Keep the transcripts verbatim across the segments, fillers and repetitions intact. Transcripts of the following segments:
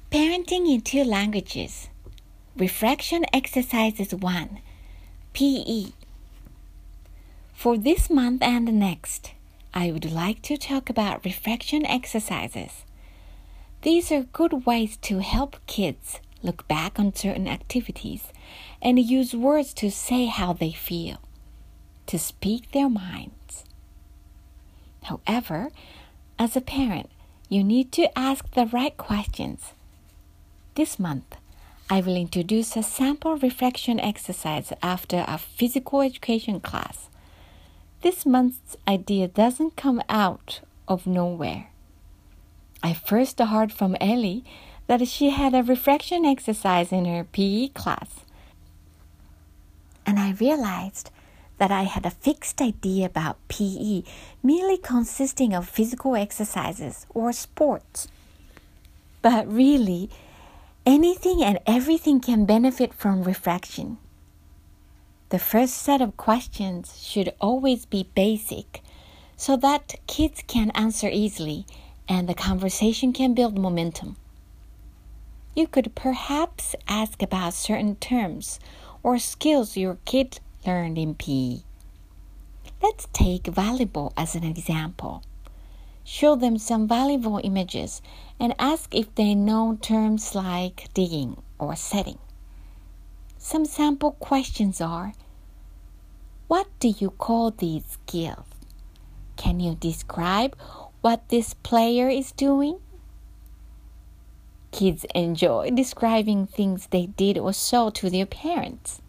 Parenting in two languages. Reflection exercises one. P E. For this month and the next, I would like to talk about reflection exercises. These are good ways to help kids look back on certain activities and use words to say how they feel, to speak their minds. However, as a parent, you need to ask the right questions. This month, I will introduce a sample reflection exercise after a physical education class. This month's idea doesn't come out of nowhere. I first heard from Ellie that she had a reflection exercise in her P E class. And I realized that I had a fixed idea about P E merely consisting of physical exercises or sports. But really, anything and everything can benefit from reflection. The first set of questions should always be basic so that kids can answer easily and the conversation can build momentum. You could perhaps ask about certain terms or skills your kid learned in P E. Let's take volleyball as an example. Show them some volleyball images and ask if they know terms like digging or setting. Some sample questions are, what do you call these skills? Can you describe what this player is doing? Kids enjoy describing things they did or saw to their parents.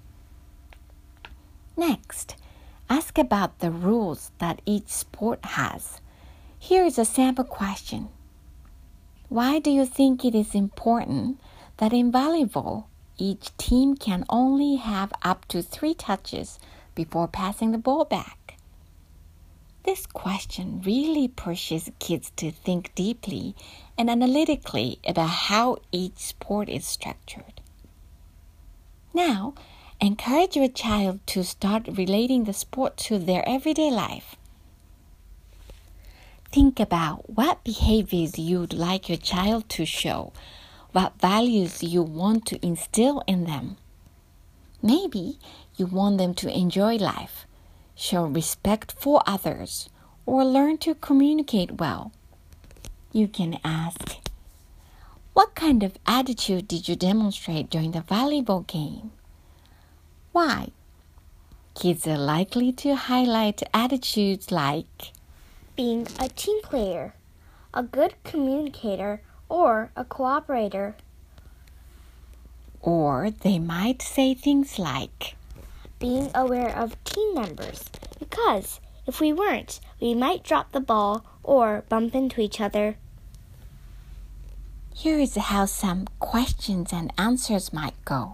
Next, ask about the rules that each sport has. Here is a sample question. Why do you think it is important that in volleyball, each team can only have up to three touches before passing the ball back? This question really pushes kids to think deeply and analytically about how each sport is structured. Now, encourage your child to start relating the sport to their everyday life. Think about what behaviors you'd like your child to show, what values you want to instill in them. Maybe you want them to enjoy life, show respect for others, or learn to communicate well. You can ask, what kind of attitude did you demonstrate during the volleyball game? Why? Kids are likely to highlight attitudes like being a team player, a good communicator, or a cooperator. Or they might say things like being aware of team members, because if we weren't, we might drop the ball or bump into each other. Here is how some questions and answers might go.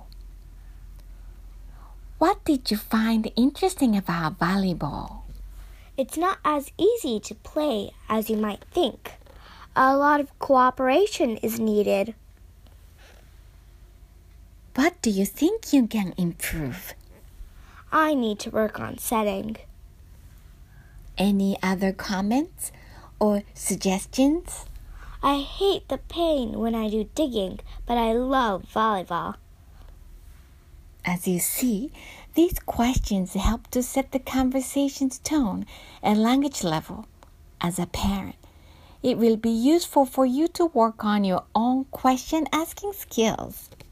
What did you find interesting about volleyball? It's not as easy to play as you might think. A lot of cooperation is needed. What do you think you can improve? I need to work on setting. Any other comments or suggestions? I hate the pain when I do digging, but I love volleyball. As you see, these questions help to set the conversation's tone and language level. As a parent, it will be useful for you to work on your own question-asking skills.